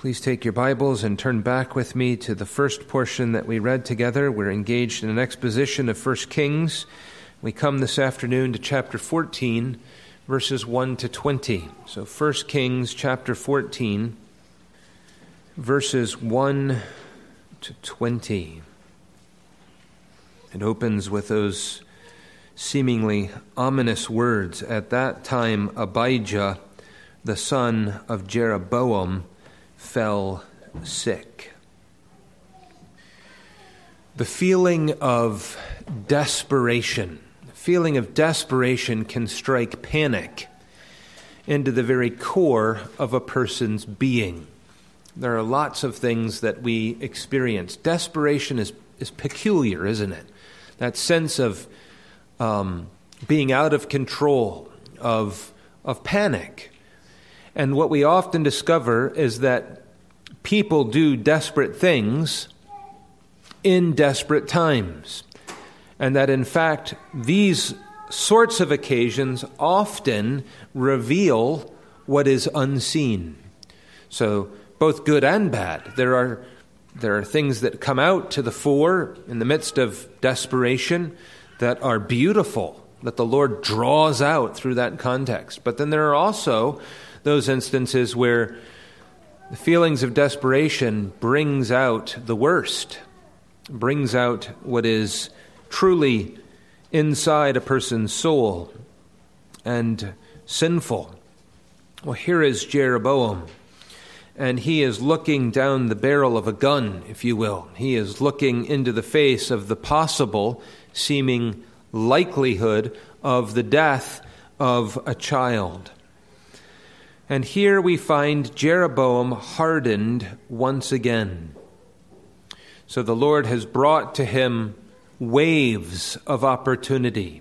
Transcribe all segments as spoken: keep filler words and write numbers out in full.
Please take your Bibles and turn back with me to the first portion that we read together. We're engaged in an exposition of First Kings. We come this afternoon to chapter fourteen, verses one to twenty. So First Kings chapter fourteen, verses one to twenty. It opens with those seemingly ominous words. At that time, Abijah, the son of Jeroboam, fell sick. The feeling of desperation, the feeling of desperation can strike panic into the very core of a person's being. There are lots of things that we experience. Desperation is, is peculiar, isn't it? That sense of um, being out of control, of, of panic. And what we often discover is that people do desperate things in desperate times. And that, in fact, these sorts of occasions often reveal what is unseen. So, both good and bad. There are, there are things that come out to the fore in the midst of desperation that are beautiful, that the Lord draws out through that context. But then there are also those instances where the feelings of desperation brings out the worst, brings out what is truly inside a person's soul and sinful. Well, here is Jeroboam, and he is looking down the barrel of a gun, if you will. He is looking into the face of the possible, seeming likelihood of the death of a child. And here we find Jeroboam hardened once again. So the Lord has brought to him waves of opportunity,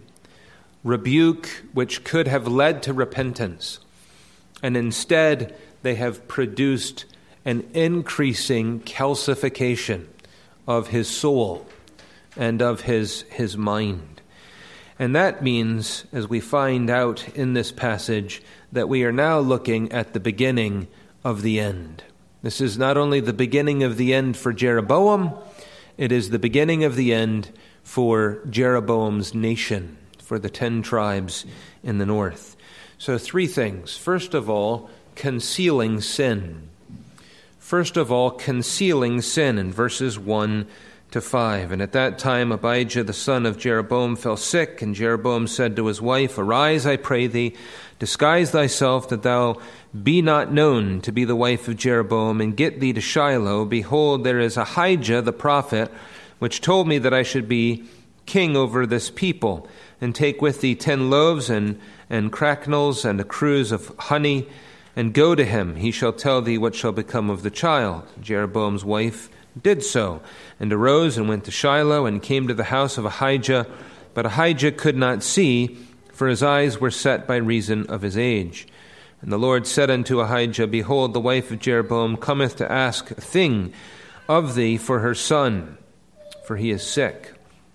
rebuke which could have led to repentance, and instead they have produced an increasing calcification of his soul and of his, his mind. And that means, as we find out in this passage, that we are now looking at the beginning of the end. This is not only the beginning of the end for Jeroboam, it is the beginning of the end for Jeroboam's nation, for the ten tribes in the north. So three things. First of all, concealing sin. First of all, concealing sin in verses one to five. And at that time Abijah the son of Jeroboam fell sick, and Jeroboam said to his wife, "Arise, I pray thee, disguise thyself, that thou be not known to be the wife of Jeroboam, and get thee to Shiloh. Behold, there is Ahijah the prophet, which told me that I should be king over this people. And take with thee ten loaves and, and cracknels and a cruse of honey, and go to him. He shall tell thee what shall become of the child." Jeroboam's wife did so, and arose and went to Shiloh, and came to the house of Ahijah. But Ahijah could not see, for his eyes were set by reason of his age. And the Lord said unto Ahijah, "Behold, the wife of Jeroboam cometh to ask a thing of thee for her son, for he is sick.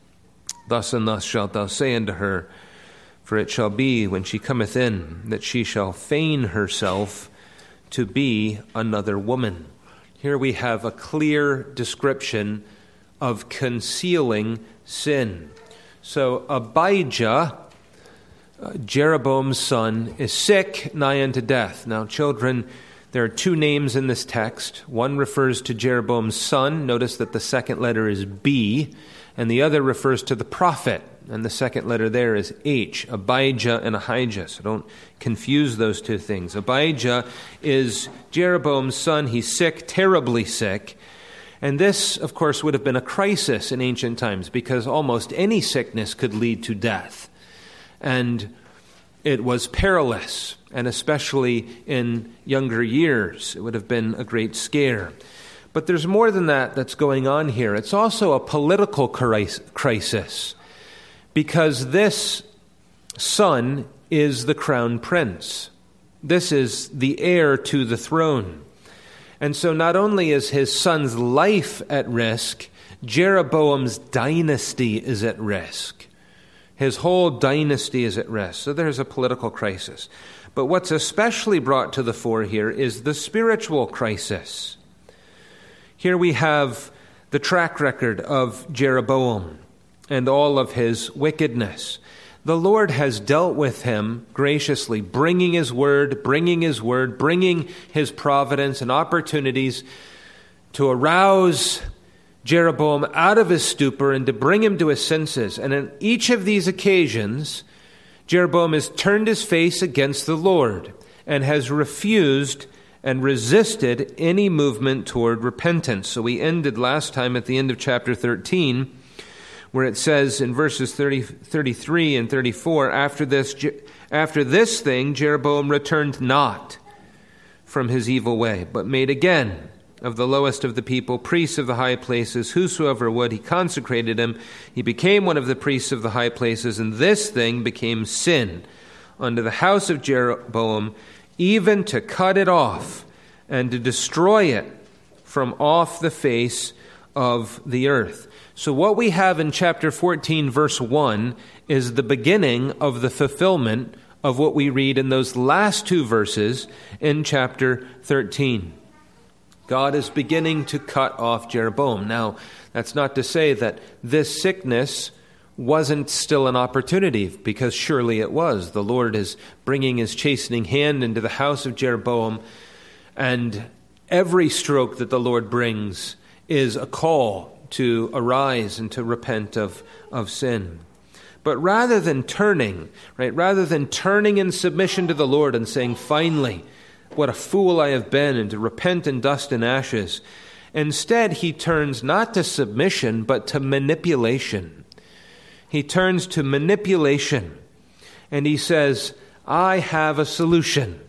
Thus and thus shalt thou say unto her, for it shall be, when she cometh in, that she shall feign herself to be another woman." Here we have a clear description of concealing sin. So Abijah, uh, Jeroboam's son, is sick, nigh unto death. Now, children, there are two names in this text. One refers to Jeroboam's son. Notice that the second letter is B, and the other refers to the prophet, and the second letter there is H, Abijah and Ahijah. So don't confuse those two things. Abijah is Jeroboam's son. He's sick, terribly sick. And this, of course, would have been a crisis in ancient times, because almost any sickness could lead to death. And it was perilous, and especially in younger years, it would have been a great scare. But there's more than that that's going on here. It's also a political crisis, because this son is the crown prince. This is the heir to the throne. And so not only is his son's life at risk, Jeroboam's dynasty is at risk. His whole dynasty is at risk. So there's a political crisis. But what's especially brought to the fore here is the spiritual crisis. Here we have the track record of Jeroboam and all of his wickedness. The Lord has dealt with him graciously, bringing his word, bringing his word, bringing his providence and opportunities to arouse Jeroboam out of his stupor and to bring him to his senses. And in each of these occasions, Jeroboam has turned his face against the Lord and has refused and resisted any movement toward repentance. So we ended last time at the end of chapter thirteen, where it says in verses thirty, thirty-three and thirty-four, after this, after this thing, Jeroboam returned not from his evil way, but made again of the lowest of the people priests of the high places, whosoever would. He consecrated him. He became one of the priests of the high places, and this thing became sin unto the house of Jeroboam, even to cut it off and to destroy it from off the face of the earth. So what we have in chapter fourteen, verse one, is the beginning of the fulfillment of what we read in those last two verses in chapter thirteen. God is beginning to cut off Jeroboam. Now, that's not to say that this sickness wasn't still an opportunity, because surely it was. The Lord is bringing his chastening hand into the house of Jeroboam, and every stroke that the Lord brings is a call to arise and to repent of, of sin. But rather than turning, right, rather than turning in submission to the Lord and saying, finally, what a fool I have been, and to repent in dust and ashes, instead he turns not to submission, but to manipulation. He turns to manipulation, and he says, I have a solution.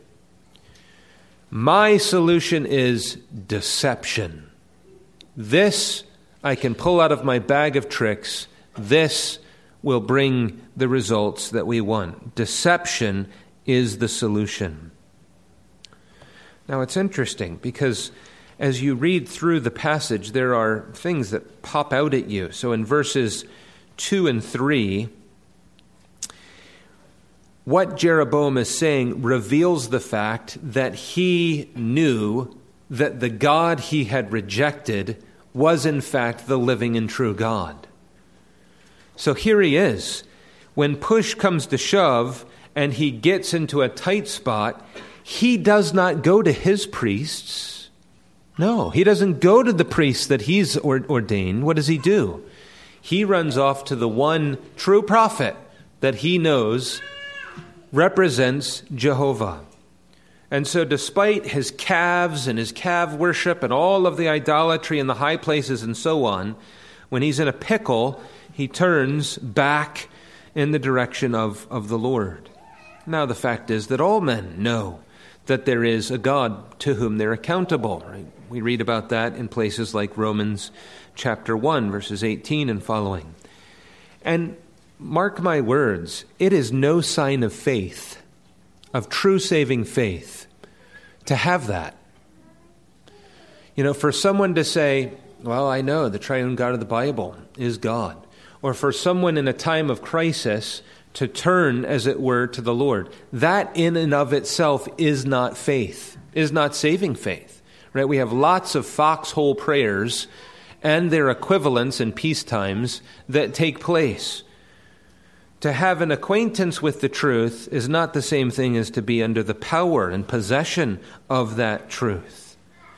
My solution is deception. This I can pull out of my bag of tricks. This will bring the results that we want. Deception is the solution. Now, it's interesting because as you read through the passage, there are things that pop out at you. So in verses two and three, what Jeroboam is saying reveals the fact that he knew that the God he had rejected was in fact the living and true God. So here he is. When push comes to shove and he gets into a tight spot, he does not go to his priests. No, he doesn't go to the priests that he's ordained. What does he do? He runs off to the one true prophet that he knows represents Jehovah. And so despite his calves and his calf worship and all of the idolatry in the high places and so on, when he's in a pickle, he turns back in the direction of, of the Lord. Now the fact is that all men know that there is a God to whom they're accountable. Right? We read about that in places like Romans chapter one, verses eighteen and following. And mark my words, it is no sign of faith, of true saving faith, to have that. You know, for someone to say, well, I know the triune God of the Bible is God. Or for someone in a time of crisis to turn, as it were, to the Lord. That in and of itself is not faith, is not saving faith. Right? We have lots of foxhole prayers and their equivalents in peace times that take place. To have an acquaintance with the truth is not the same thing as to be under the power and possession of that truth.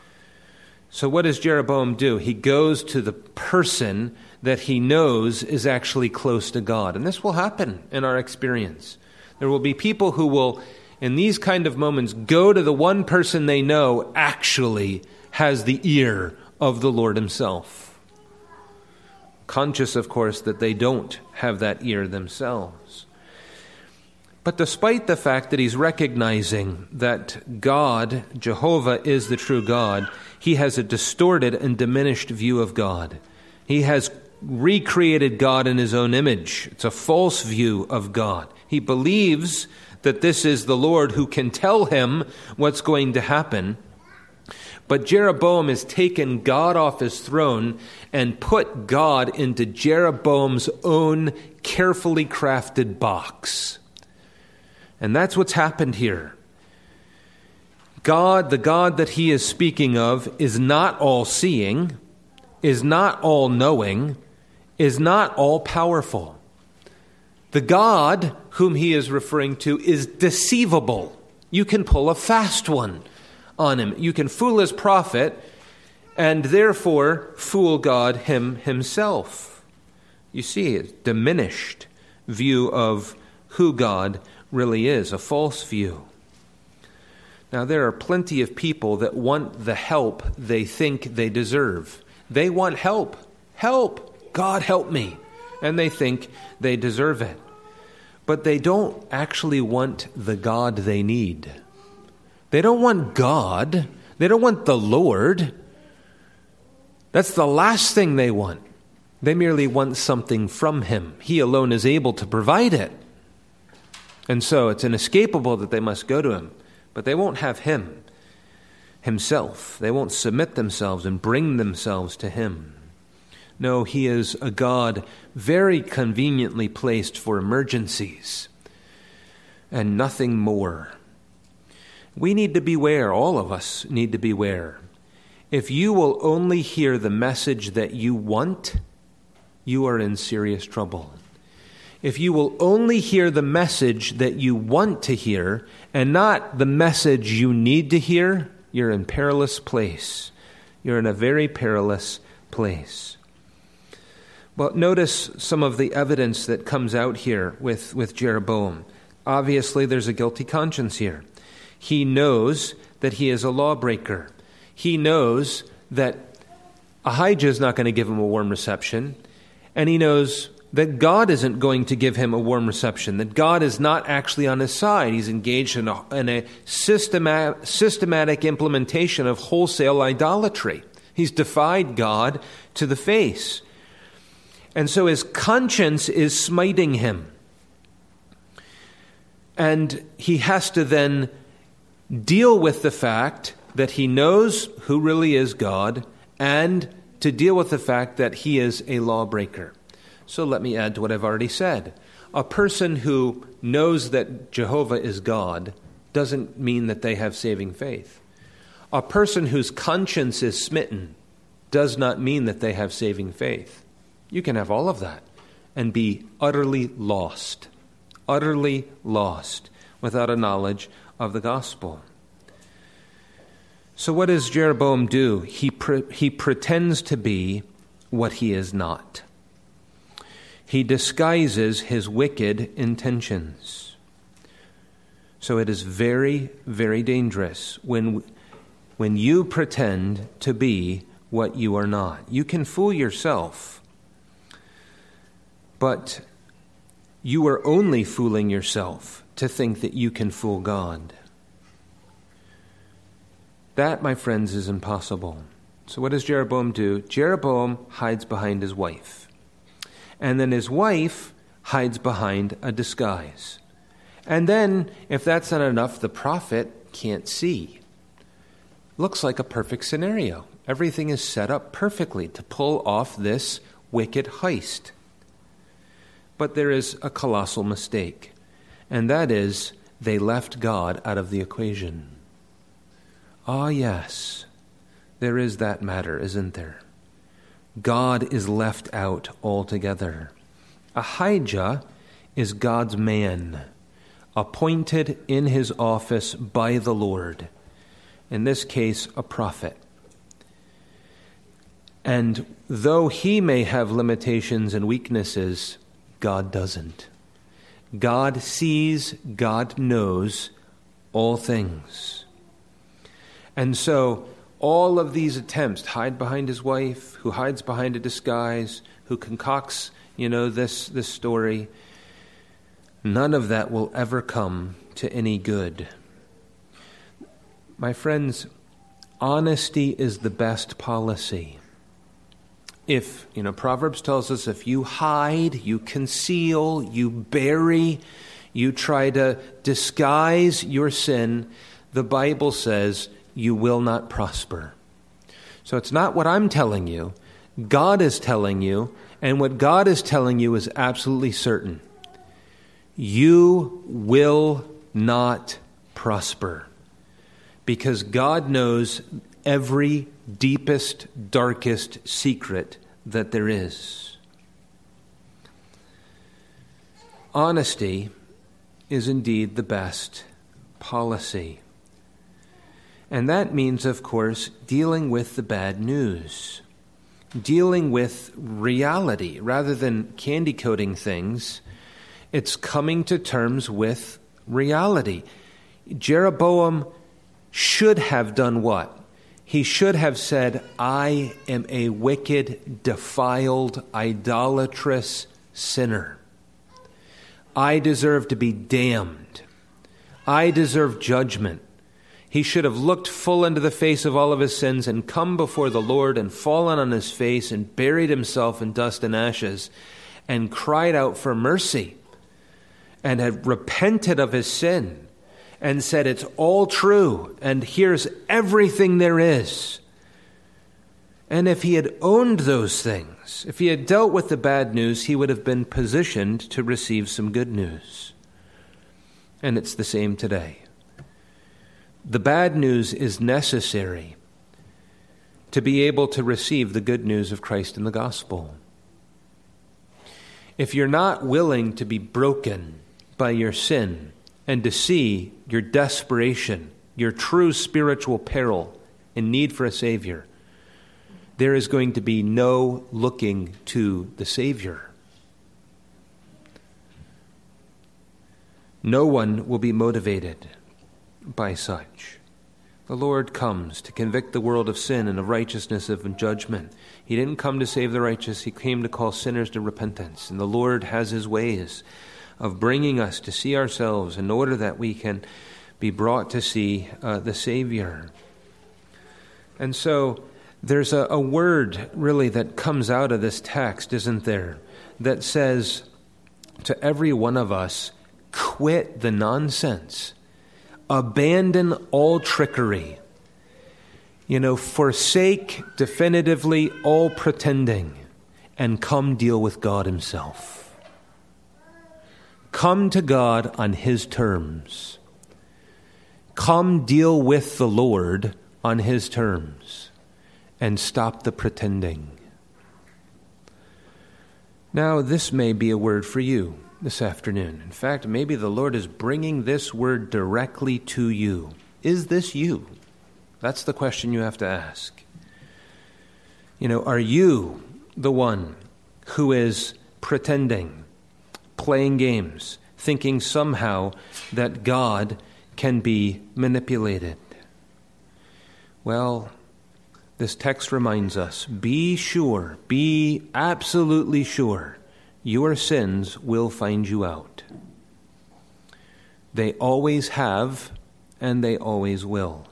So what does Jeroboam do? He goes to the person that he knows is actually close to God. And this will happen in our experience. There will be people who will, in these kind of moments, go to the one person they know actually has the ear of the Lord himself. Conscious, of course, that they don't have that ear themselves. But despite the fact that he's recognizing that God, Jehovah, is the true God, he has a distorted and diminished view of God. He has recreated God in his own image. It's a false view of God. He believes that this is the Lord who can tell him what's going to happen. But Jeroboam has taken God off his throne and put God into Jeroboam's own carefully crafted box. And that's what's happened here. God, the God that he is speaking of, is not all-seeing, is not all-knowing, is not all-powerful. The God whom he is referring to is deceivable. You can pull a fast one on him. You can fool his prophet and therefore fool God him himself. You see, a diminished view of who God really is, a false view. Now, there are plenty of people that want the help they think they deserve. They want help. Help! God help me! And they think they deserve it. But they don't actually want the God they need. They don't want God. They don't want the Lord. That's the last thing they want. They merely want something from him. He alone is able to provide it. And so it's inescapable that they must go to him. But they won't have him himself. They won't submit themselves and bring themselves to him. No, he is a God very conveniently placed for emergencies and nothing more. We need to beware, all of us need to beware. If you will only hear the message that you want, you are in serious trouble. If you will only hear the message that you want to hear and not the message you need to hear, you're in perilous place. You're in a very perilous place. Well, notice some of the evidence that comes out here with, with Jeroboam. Obviously, there's a guilty conscience here. He knows that he is a lawbreaker. He knows that Ahijah is not going to give him a warm reception, and he knows that God isn't going to give him a warm reception, that God is not actually on his side. He's engaged in a, in a systematic, systematic implementation of wholesale idolatry. He's defied God to the face. And so his conscience is smiting him. And he has to then deal with the fact that he knows who really is God and to deal with the fact that he is a lawbreaker. So let me add to what I've already said. A person who knows that Jehovah is God doesn't mean that they have saving faith. A person whose conscience is smitten does not mean that they have saving faith. You can have all of that and be utterly lost, utterly lost without a knowledge of the gospel. So what does Jeroboam do? He pre- he pretends to be what he is not. He disguises his wicked intentions. So it is very, very dangerous when, when you pretend to be what you are not. You can fool yourself, but you are only fooling yourself to think that you can fool God. That, my friends, is impossible. So what does Jeroboam do? Jeroboam hides behind his wife. And then his wife hides behind a disguise. And then, if that's not enough, the prophet can't see. Looks like a perfect scenario. Everything is set up perfectly to pull off this wicked heist. But there is a colossal mistake, and that is they left God out of the equation. Ah, yes, there is that matter, isn't there? God is left out altogether. Ahijah is God's man, appointed in his office by the Lord. In this case, a prophet. And though he may have limitations and weaknesses, God doesn't. God sees, God knows all things. And so all of these attempts, hide behind his wife, who hides behind a disguise, who concocts, you know, this, this story, none of that will ever come to any good. My friends, honesty is the best policy. If, you know, Proverbs tells us if you hide, you conceal, you bury, you try to disguise your sin, the Bible says you will not prosper. So it's not what I'm telling you. God is telling you, and what God is telling you is absolutely certain. You will not prosper. because God knows every deepest, darkest secret that there is. Honesty is indeed the best policy. And that means, of course, dealing with the bad news, dealing with reality rather than candy coating things. It's coming to terms with reality. Jeroboam should have done what? He should have said, I am a wicked, defiled, idolatrous sinner. I deserve to be damned. I deserve judgment. He should have looked full into the face of all of his sins and come before the Lord and fallen on his face and buried himself in dust and ashes and cried out for mercy and had repented of his sin and said, it's all true and here's everything there is. And if he had owned those things, if he had dealt with the bad news, he would have been positioned to receive some good news. And it's the same today. The bad news is necessary to be able to receive the good news of Christ in the gospel. If you're not willing to be broken by your sin and to see your desperation, your true spiritual peril and need for a Savior, there is going to be no looking to the Savior. No one will be motivated by such. The Lord comes to convict the world of sin and of righteousness and judgment. He didn't come to save the righteous. He came to call sinners to repentance. And the Lord has his ways of bringing us to see ourselves in order that we can be brought to see uh, the Savior. And so there's a, a word really that comes out of this text, isn't there, that says to every one of us, quit the nonsense. Abandon all trickery. You know, forsake definitively all pretending and come deal with God himself. Come to God on his terms. Come deal with the Lord on his terms and stop the pretending. Now, this may be a word for you this afternoon. In fact, maybe the Lord is bringing this word directly to you. Is this you? That's the question you have to ask. You know, are you the one who is pretending, playing games, thinking somehow that God can be manipulated? Well, this text reminds us, be sure, be absolutely sure, your sins will find you out. They always have, and they always will.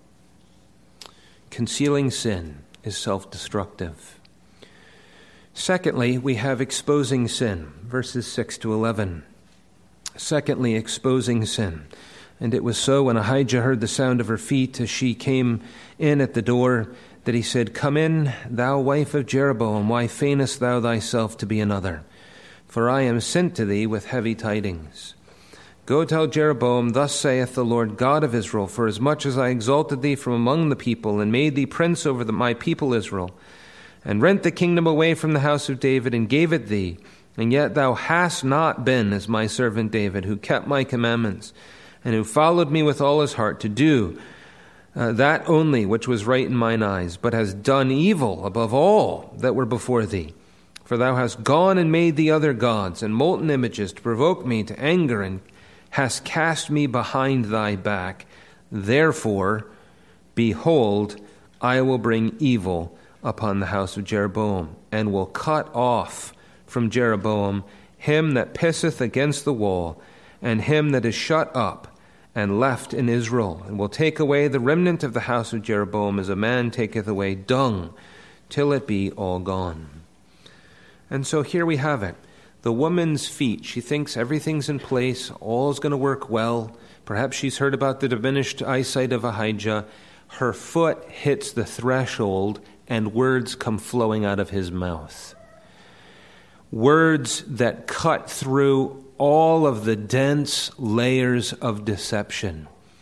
Concealing sin is self-destructive. Secondly, we have exposing sin, verses six to eleven. Secondly, exposing sin. And it was so when Ahijah heard the sound of her feet as she came in at the door, that he said, Come in, thou wife of Jeroboam, why feignest thou thyself to be another? For I am sent to thee with heavy tidings. Go tell Jeroboam, Thus saith the Lord God of Israel, For as much as I exalted thee from among the people, and made thee prince over the, my people Israel, and rent the kingdom away from the house of David, and gave it thee, and yet thou hast not been as my servant David, who kept my commandments, and who followed me with all his heart to do uh, that only which was right in mine eyes, but hast done evil above all that were before thee. For thou hast gone and made thee other gods and molten images to provoke me to anger, and hast cast me behind thy back. Therefore, behold, I will bring evil upon the house of Jeroboam, and will cut off from Jeroboam him that pisseth against the wall, and him that is shut up and left in Israel, and will take away the remnant of the house of Jeroboam as a man taketh away dung, till it be all gone. And so here we have it. The woman's feet. She thinks everything's in place, all is going to work well. Perhaps she's heard about the diminished eyesight of Ahijah. Her foot hits the threshold, and words come flowing out of his mouth. Words that cut through all of the dense layers of deception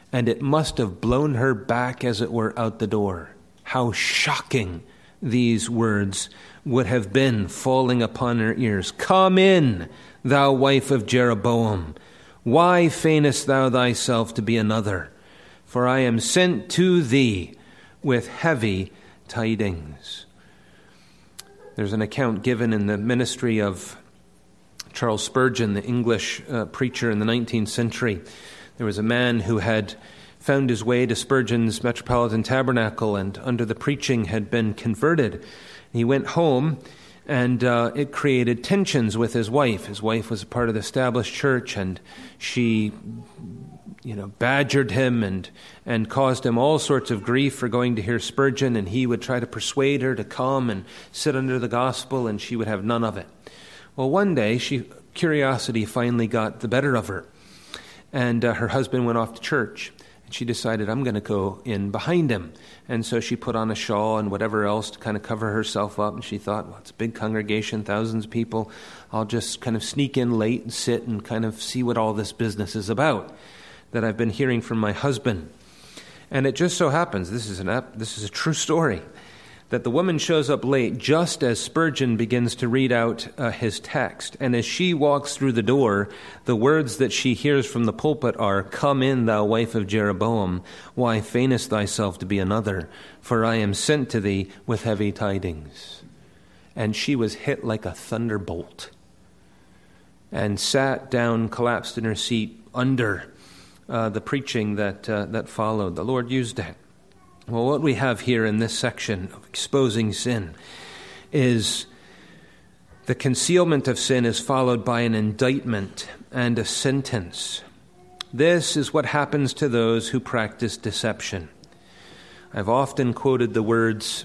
and it must have blown her back, as it were, out the door. How shocking these words would have been falling upon her ears. Come in, thou wife of Jeroboam. Why feignest thou thyself to be another? For I am sent to thee with heavy tidings. There's an account given in the ministry of Charles Spurgeon, the English uh, preacher in the nineteenth century. There was a man who had found his way to Spurgeon's Metropolitan Tabernacle and under the preaching had been converted. He went home and uh, it created tensions with his wife. His wife was a part of the established church and she, you know, badgered him and, and caused him all sorts of grief for going to hear Spurgeon, and he would try to persuade her to come and sit under the gospel, and she would have none of it. Well, one day, she curiosity finally got the better of her, and uh, her husband went off to church. And she decided, I'm going to go in behind him. And so she put on a shawl and whatever else to kind of cover herself up. And she thought, well, it's a big congregation, thousands of people. I'll just kind of sneak in late and sit and kind of see what all this business is about that I've been hearing from my husband. And it just so happens, this is an ap- this is a true story, that the woman shows up late just as Spurgeon begins to read out uh, his text. And as she walks through the door, the words that she hears from the pulpit are, Come in, thou wife of Jeroboam. Why feignest thyself to be another? For I am sent to thee with heavy tidings. And she was hit like a thunderbolt and sat down, collapsed in her seat under uh, the preaching that uh, that followed. The Lord used it. Well, what we have here in this section of exposing sin is the concealment of sin is followed by an indictment and a sentence. This is what happens to those who practice deception. I've often quoted the words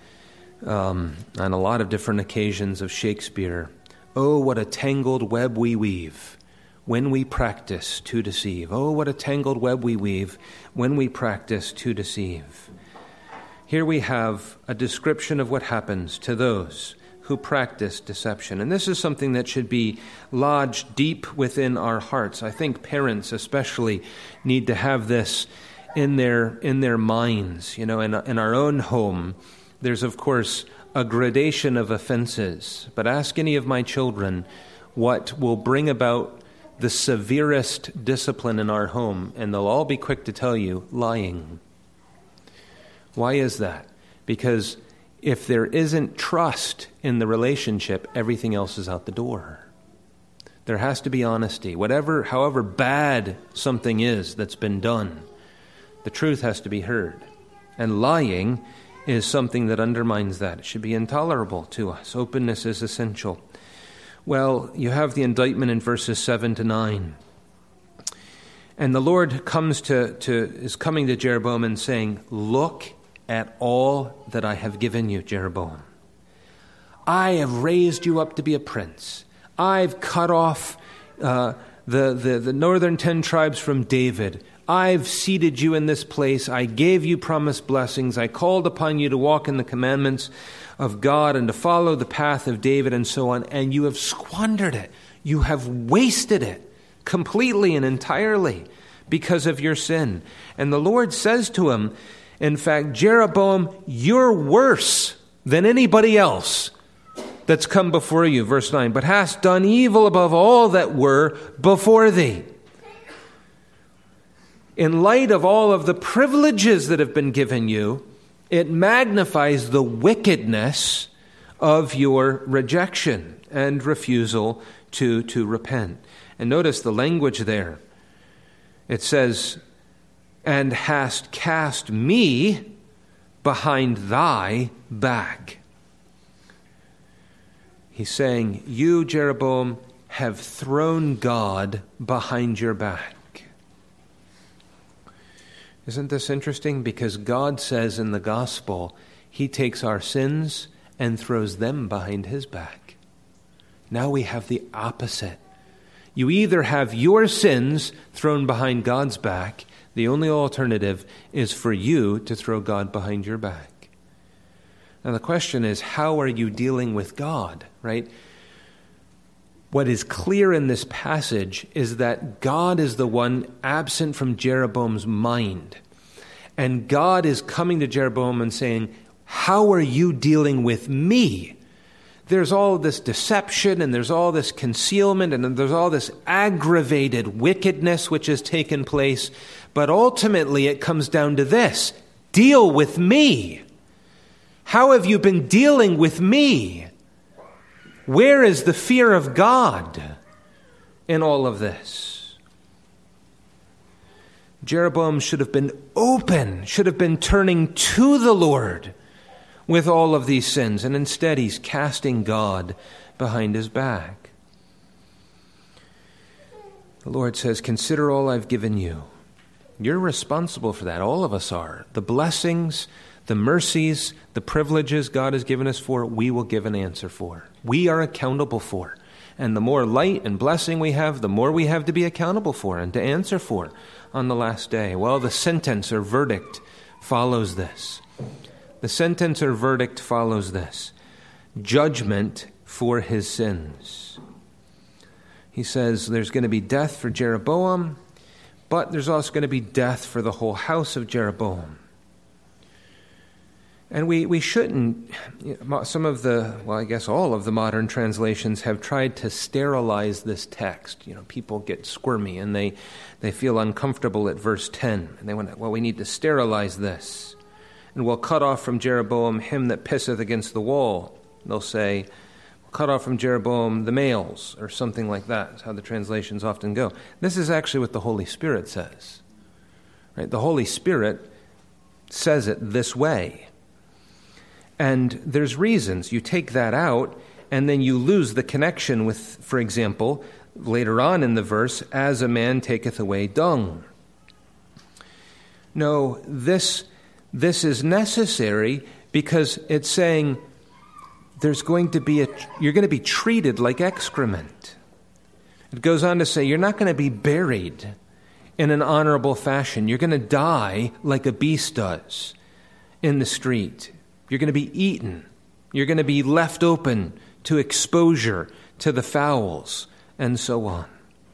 um, on a lot of different occasions of Shakespeare. Oh, what a tangled web we weave when we practice to deceive. Oh, what a tangled web we weave when we practice to deceive. Here we have a description of what happens to those who practice deception. And this is something that should be lodged deep within our hearts. I think parents especially need to have this in their in their minds. You know, in, in our own home, there's, of course, a gradation of offenses. But ask any of my children what will bring about the severest discipline in our home, and they'll all be quick to tell you, lying. Why is that? Because if there isn't trust in the relationship, everything else is out the door. There has to be honesty. Whatever, however bad something is that's been done, the truth has to be heard. And lying is something that undermines that. It should be intolerable to us. Openness is essential. Well, you have the indictment in verses seven to nine. And the Lord comes to, to is coming to Jeroboam and saying, Look at all that I have given you, Jeroboam. I have raised you up to be a prince. I've cut off uh, the, the, the northern ten tribes from David. I've seated you in this place. I gave you promised blessings. I called upon you to walk in the commandments of God and to follow the path of David and so on. And you have squandered it. You have wasted it completely and entirely because of your sin. And the Lord says to him, in fact, Jeroboam, you're worse than anybody else that's come before you. Verse nine, but hast done evil above all that were before thee. In light of all of the privileges that have been given you, it magnifies the wickedness of your rejection and refusal to, to repent. And notice the language there. It says, and hast cast me behind thy back. He's saying, you, Jeroboam, have thrown God behind your back. Isn't this interesting? Because God says in the gospel, he takes our sins and throws them behind his back. Now we have the opposite. You either have your sins thrown behind God's back. The only alternative is for you to throw God behind your back. Now the question is, how are you dealing with God, right? What is clear in this passage is that God is the one absent from Jeroboam's mind. And God is coming to Jeroboam and saying, how are you dealing with me? There's all this deception and there's all this concealment and there's all this aggravated wickedness which has taken place. But ultimately it comes down to this: deal with me. How have you been dealing with me? Where is the fear of God in all of this? Jeroboam should have been open, should have been turning to the Lord with all of these sins, and instead he's casting God behind his back. The Lord says, consider all I've given you. You're responsible for that. All of us are. The blessings, the mercies, the privileges God has given us for, we will give an answer for. We are accountable for. And the more light and blessing we have, the more we have to be accountable for and to answer for on the last day. Well, the sentence or verdict follows this. The sentence or verdict follows this: judgment for his sins. He says there's going to be death for Jeroboam, but there's also going to be death for the whole house of Jeroboam. And we, we shouldn't, you know, some of the, well, I guess all of the modern translations have tried to sterilize this text. You know, people get squirmy and they, they feel uncomfortable at verse ten. And they want, well, we need to sterilize this. And we'll cut off from Jeroboam him that pisseth against the wall. They'll say, cut off from Jeroboam the males, or something like that. That's how the translations often go. This is actually what the Holy Spirit says. Right? The Holy Spirit says it this way. And there's reasons. You take that out, and then you lose the connection with, for example, later on in the verse, as a man taketh away dung. No, this... This is necessary because it's saying there's going to be a, you're going to be treated like excrement. It goes on to say you're not going to be buried in an honorable fashion. You're going to die like a beast does in the street. You're going to be eaten. You're going to be left open to exposure to the fowls and so on.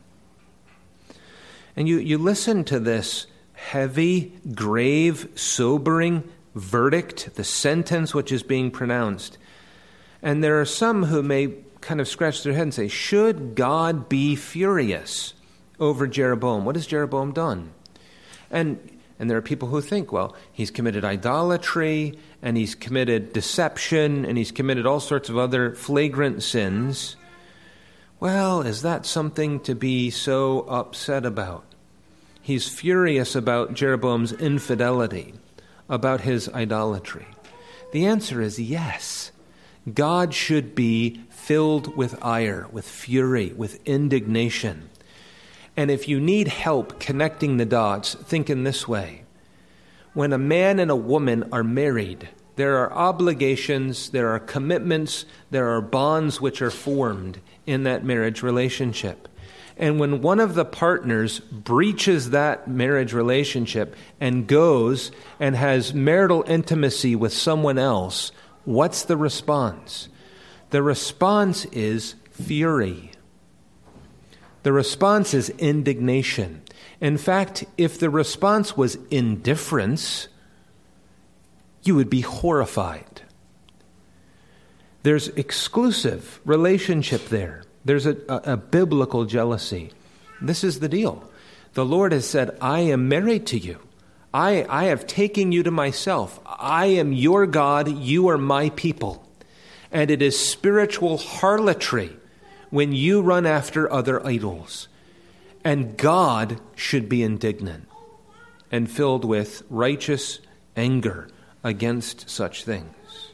And you, you listen to this heavy, grave, sobering verdict, the sentence which is being pronounced. And there are some who may kind of scratch their head and say, should God be furious over Jeroboam? What has Jeroboam done? And and there are people who think, well, he's committed idolatry, and he's committed deception, and he's committed all sorts of other flagrant sins. Well, is that something to be so upset about? He's furious about Jeroboam's infidelity, about his idolatry. The answer is yes. God should be filled with ire, with fury, with indignation. And if you need help connecting the dots, think in this way. When a man and a woman are married, there are obligations, there are commitments, there are bonds which are formed in that marriage relationship. And when one of the partners breaches that marriage relationship and goes and has marital intimacy with someone else, what's the response? The response is fury. The response is indignation. In fact, if the response was indifference, you would be horrified. There's exclusive relationship there. There's a, a, a biblical jealousy. This is the deal. The Lord has said, I am married to you. I, I have taken you to myself. I am your God. You are my people. And it is spiritual harlotry when you run after other idols. And God should be indignant and filled with righteous anger against such things.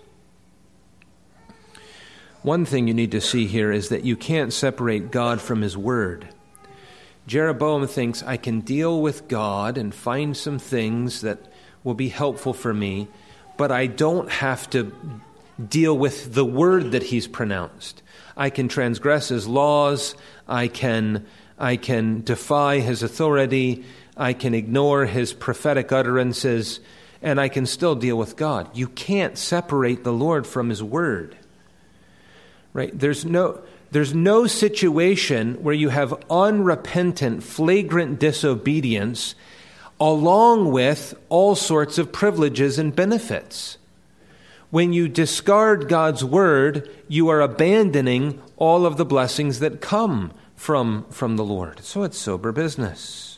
One thing you need to see here is that you can't separate God from his word. Jeroboam thinks, I can deal with God and find some things that will be helpful for me, but I don't have to deal with the word that he's pronounced. I can transgress his laws, I can, I can defy his authority, I can ignore his prophetic utterances, and I can still deal with God. You can't separate the Lord from his word. Right? There's no There's no situation where you have unrepentant, flagrant disobedience along with all sorts of privileges and benefits. When you discard God's word, you are abandoning all of the blessings that come from, from the Lord. So it's sober business.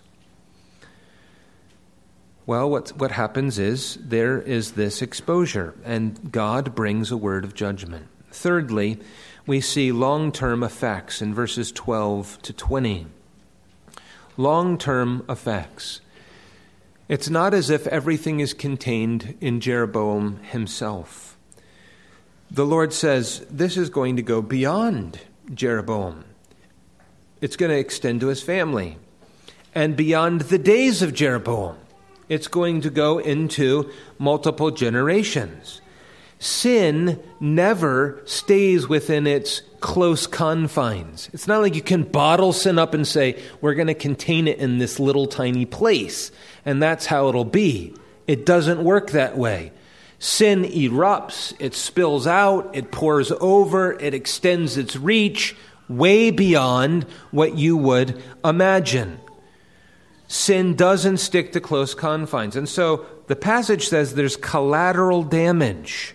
Well, what, what happens is there is this exposure, and God brings a word of judgment. Thirdly, we see long-term effects in verses twelve to twenty. Long-term effects. It's not as if everything is contained in Jeroboam himself. The Lord says this is going to go beyond Jeroboam. It's going to extend to his family. And beyond the days of Jeroboam, it's going to go into multiple generations. Sin never stays within its close confines. It's not like you can bottle sin up and say, we're going to contain it in this little tiny place, and that's how it'll be. It doesn't work that way. Sin erupts, it spills out, it pours over, it extends its reach way beyond what you would imagine. Sin doesn't stick to close confines. And so the passage says there's collateral damage.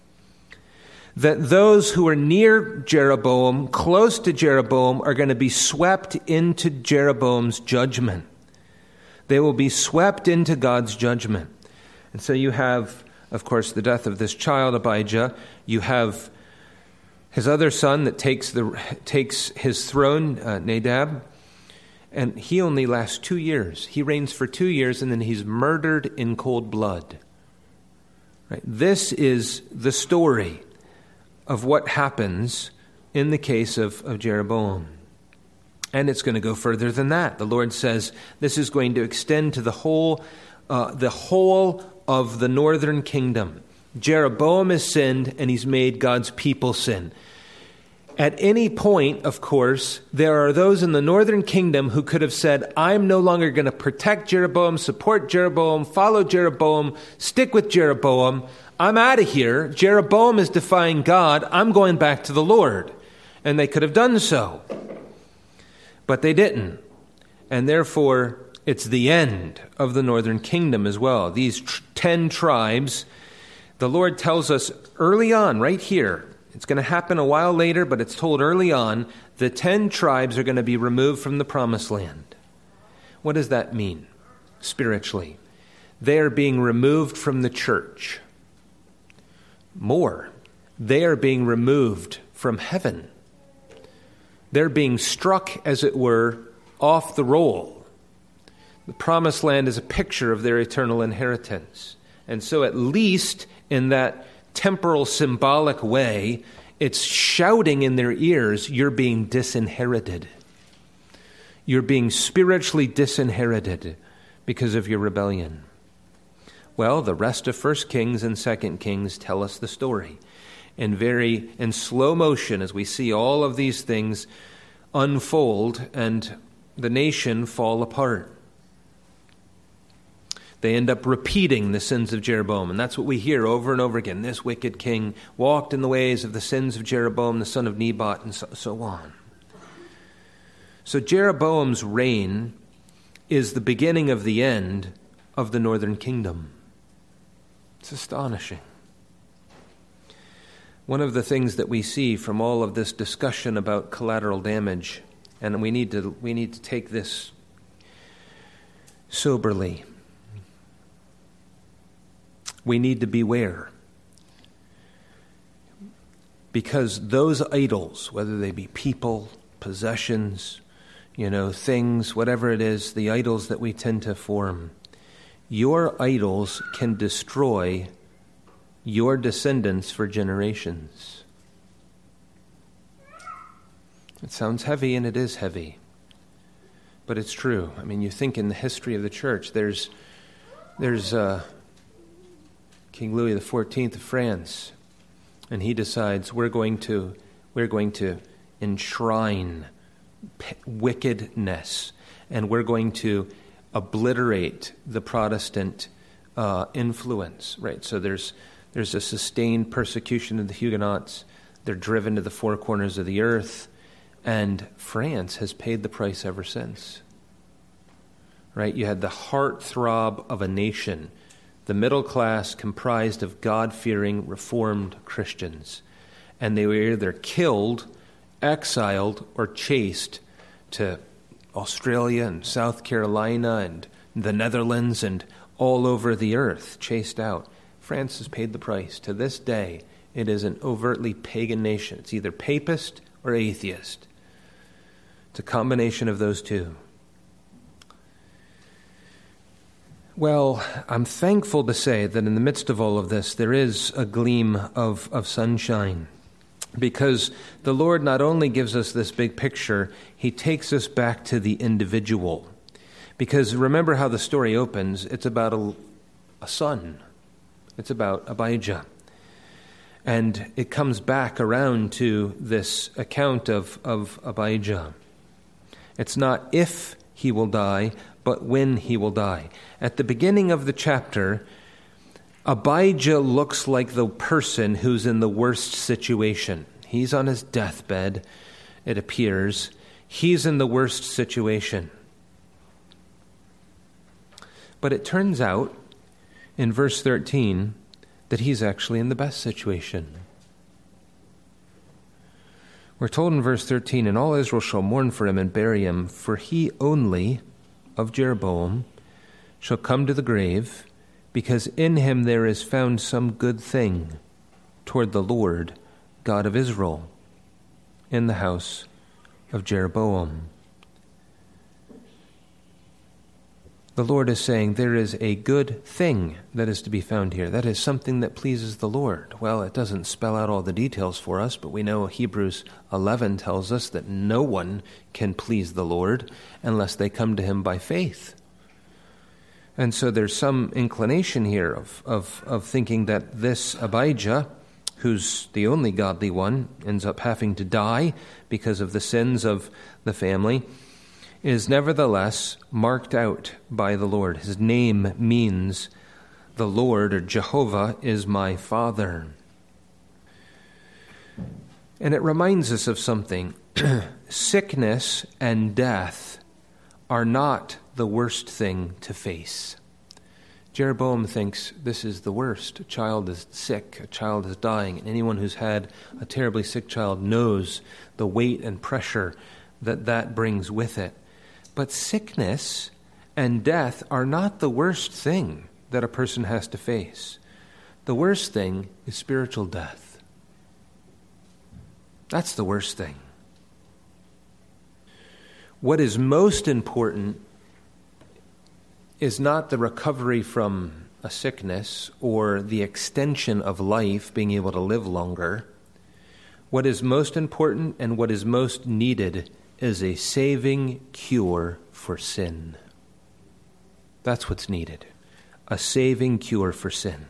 That those who are near Jeroboam, close to Jeroboam, are going to be swept into Jeroboam's judgment. They will be swept into God's judgment. And so you have, of course, the death of this child, Abijah. You have his other son that takes the takes his throne, uh, Nadab. And he only lasts two years. He reigns for two years, and then he's murdered in cold blood. Right? This is the story of what happens in the case of, of Jeroboam. And it's going to go further than that. The Lord says this is going to extend to the whole, uh, the whole of the northern kingdom. Jeroboam has sinned, and he's made God's people sin. At any point, of course, there are those in the northern kingdom who could have said, I'm no longer going to protect Jeroboam, support Jeroboam, follow Jeroboam, stick with Jeroboam. I'm out of here. Jeroboam is defying God. I'm going back to the Lord. And they could have done so. But they didn't. And therefore, it's the end of the northern kingdom as well. These tr- ten tribes, the Lord tells us early on, right here, it's going to happen a while later, but it's told early on, the ten tribes are going to be removed from the promised land. What does that mean spiritually? They are being removed from the church. More, they are being removed from heaven. They're being struck, as it were, off the roll. The promised land is a picture of their eternal inheritance. And so at least in that temporal, symbolic way, it's shouting in their ears, you're being disinherited. You're being spiritually disinherited because of your rebellion. Well, the rest of First Kings and Second Kings tell us the story in very in slow motion as we see all of these things unfold and the nation fall apart. They end up repeating the sins of Jeroboam, and that's what we hear over and over again. This wicked king walked in the ways of the sins of Jeroboam, the son of Nebat, and so, so on. So Jeroboam's reign is the beginning of the end of the northern kingdom. It's astonishing. One of the things that we see from all of this discussion about collateral damage, and we need to we need to take this soberly. We need to beware. Because those idols, whether they be people, possessions, you know, things, whatever it is, the idols that we tend to form, your idols can destroy your descendants for generations. It sounds heavy, and it is heavy. But it's true. I mean, you think in the history of the church, there's there's uh, King Louis the Fourteenth of France, and he decides we're going to we're going to enshrine p- wickedness, and we're going to obliterate the Protestant uh, influence. Right. So there's there's a sustained persecution of the Huguenots. They're driven to the four corners of the earth. And France has paid the price ever since. Right? You had the heartthrob of a nation, the middle class comprised of God-fearing Reformed Christians. And they were either killed, exiled, or chased to Australia and South Carolina and the Netherlands and all over the earth, chased out. France has paid the price. To this day, it is an overtly pagan nation. It's either papist or atheist. It's a combination of those two. Well, I'm thankful to say that in the midst of all of this, there is a gleam of, of sunshine. Because the Lord not only gives us this big picture, he takes us back to the individual. Because remember how the story opens, it's about a, a son. It's about Abijah. And it comes back around to this account of, of Abijah. It's not if he will die, but when he will die. At the beginning of the chapter, Abijah looks like the person who's in the worst situation. He's on his deathbed, it appears. He's in the worst situation. But it turns out, in verse thirteen, that he's actually in the best situation. We're told in verse thirteen, "And all Israel shall mourn for him and bury him, for he only of Jeroboam shall come to the grave, because in him there is found some good thing toward the Lord God of Israel in the house of Jeroboam." The Lord is saying there is a good thing that is to be found here. That is something that pleases the Lord. Well, it doesn't spell out all the details for us, but we know Hebrews eleven tells us that no one can please the Lord unless they come to him by faith. And so there's some inclination here of, of, of thinking that this Abijah, who's the only godly one, ends up having to die because of the sins of the family, is nevertheless marked out by the Lord. His name means the Lord, or Jehovah, is my Father. And it reminds us of something. Sickness and death are not the worst thing to face. Jeroboam thinks this is the worst. A child is sick, a child is dying, and anyone who's had a terribly sick child knows the weight and pressure that that brings with it. But sickness and death are not the worst thing that a person has to face. The worst thing is spiritual death. That's the worst thing. What is most important is not the recovery from a sickness or the extension of life, being able to live longer. What is most important and what is most needed is a saving cure for sin. That's what's needed. A saving cure for sin.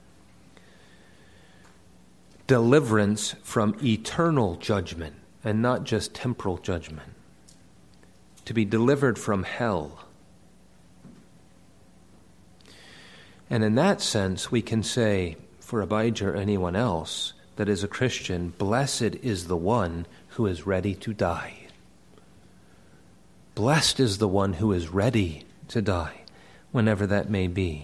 Deliverance from eternal judgment and not just temporal judgment. To be delivered from hell. And in that sense, we can say, for Abijah or anyone else that is a Christian, blessed is the one who is ready to die. Blessed is the one who is ready to die, whenever that may be.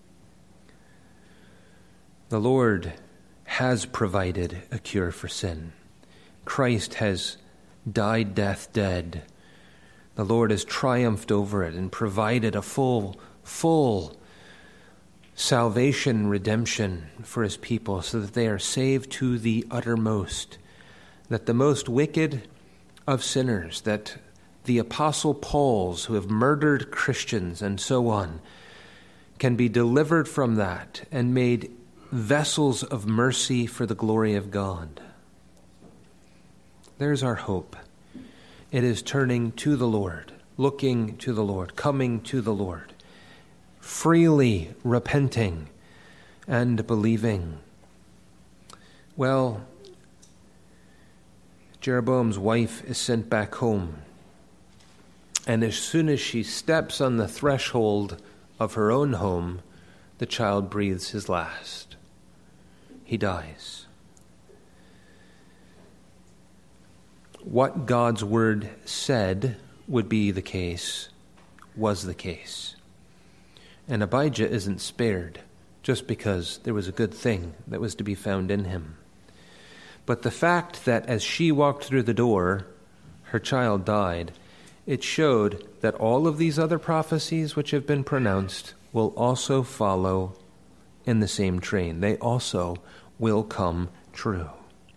The Lord has provided a cure for sin. Christ has died death dead. The Lord has triumphed over it and provided a full, full salvation, redemption for his people, so that they are saved to the uttermost, that the most wicked of sinners, that the Apostle Pauls who have murdered Christians and so on, can be delivered from that and made vessels of mercy for the glory of God. There's our hope. It is turning to the Lord, looking to the Lord, coming to the Lord, freely repenting and believing. Well, Jeroboam's wife is sent back home. And as soon as she steps on the threshold of her own home, the child breathes his last. He dies. what God's word said would be the case was the case. And Abijah isn't spared just because there was a good thing that was to be found in him. But the fact that as she walked through the door, her child died, it showed that all of these other prophecies which have been pronounced will also follow in the same train. They also will come true.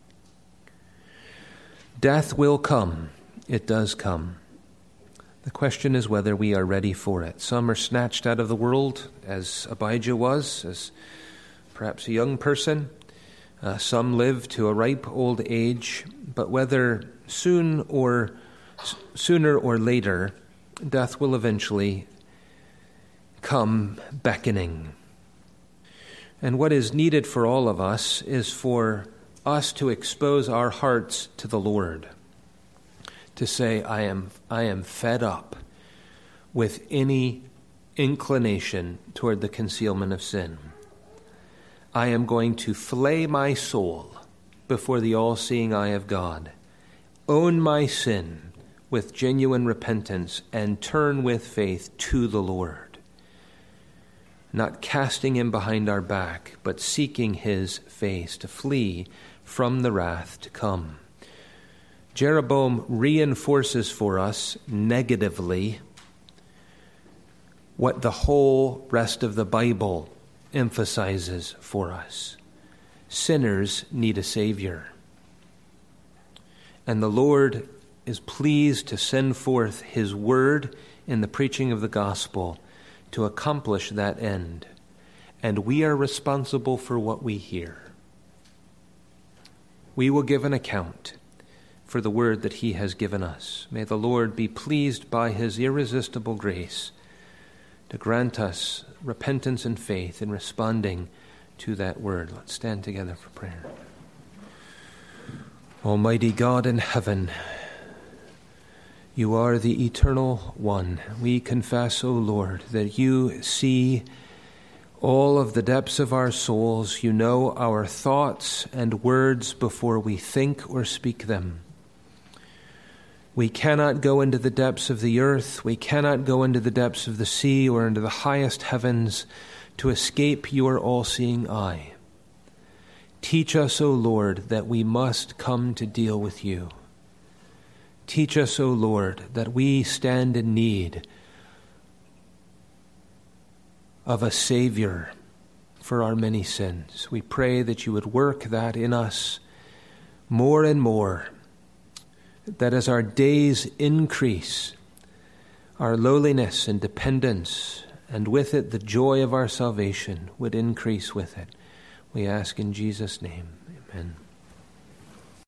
Death will come. It does come. The question is whether we are ready for it. Some are snatched out of the world, as Abijah was, as perhaps a young person. Uh, some live to a ripe old age, but whether soon or sooner or later, death will eventually come beckoning. And what is needed for all of us is for us to expose our hearts to the Lord, to say, I am I am fed up with any inclination toward the concealment of sin. I am going to flay my soul before the all-seeing eye of God, own my sin with genuine repentance, and turn with faith to the Lord, not casting him behind our back, but seeking his face to flee from the wrath to come. Jeroboam reinforces for us negatively what the whole rest of the Bible emphasizes for us. Sinners need a Savior. And the Lord is pleased to send forth his word in the preaching of the gospel to accomplish that end. And we are responsible for what we hear. We will give an account for the word that he has given us. May the Lord be pleased by his irresistible grace to grant us repentance and faith in responding to that word. Let's stand together for prayer. Almighty God in heaven, you are the eternal one. We confess, O Lord, that you see all of the depths of our souls. You know our thoughts and words before we think or speak them. We cannot go into the depths of the earth. We cannot go into the depths of the sea or into the highest heavens to escape your all-seeing eye. Teach us, O Lord, that we must come to deal with you. Teach us, O Lord, that we stand in need of a Savior for our many sins. We pray that you would work that in us more and more, that as our days increase, our lowliness and dependence, and with it the joy of our salvation, would increase with it. We ask in Jesus' name. Amen.